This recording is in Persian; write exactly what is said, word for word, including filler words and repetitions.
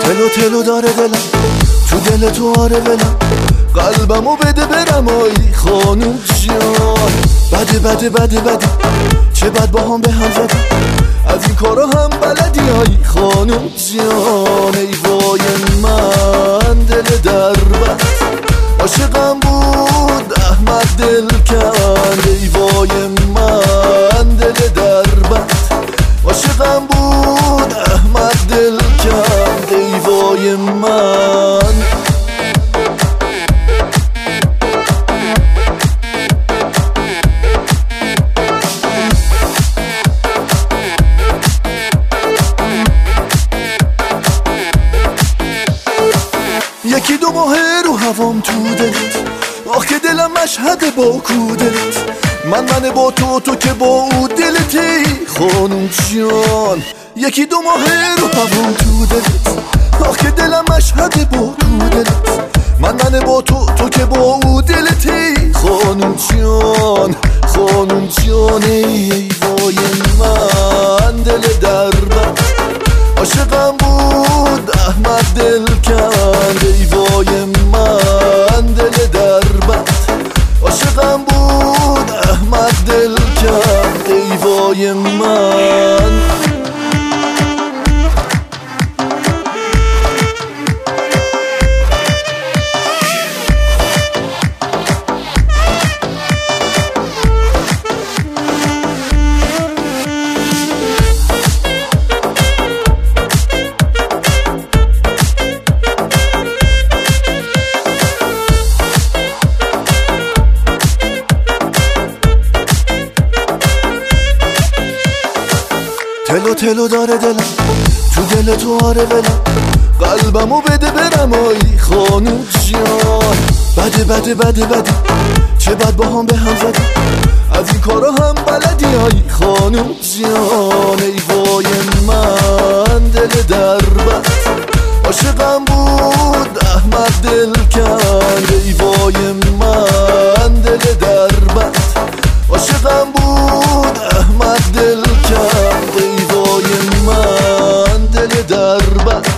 تلو تلو داره دلم، تو دل تو آره ولم، قلبمو بده برم آی خانوم جان. بده بده بده بده چه بد با هم به هم زدم، از این کارا هم بلدی آی خانوم جان. ای وای من دل دربت عاشقم بود احمد دل کند. ای وای من دل دربت عاشقم بود احمد دل کند. ای وای من یکی دو ماه رو هوام تو دلت، آخ که دلم مشهد با کودلت. من من با تو تو که با او دلتی خانوم جان. یکی دو ماه رو هوام تو دلت، آخ که دلم مشهد با کودلت. من من با تو تو که با او دلتی خانوم جان. خانوم جان ای وای من دل دربت عاشقم بود احمد دل کند. ای وای من دل دربت عاشقم بود احمد دل کند. ای وای من تلو تلو داره دلم، تو دل تو آره ولم، قلبمو بده برم آی خانوم جان. بده بده بده بده چه بد با هم به هم زدم، از این کارا هم بلدی آی خانوم جان. ای وای من دل دربت عاشقم بود احمد دل کند. ای وای من دل دربت عاشقم بود احمد دل کند. ای وای من دل دربت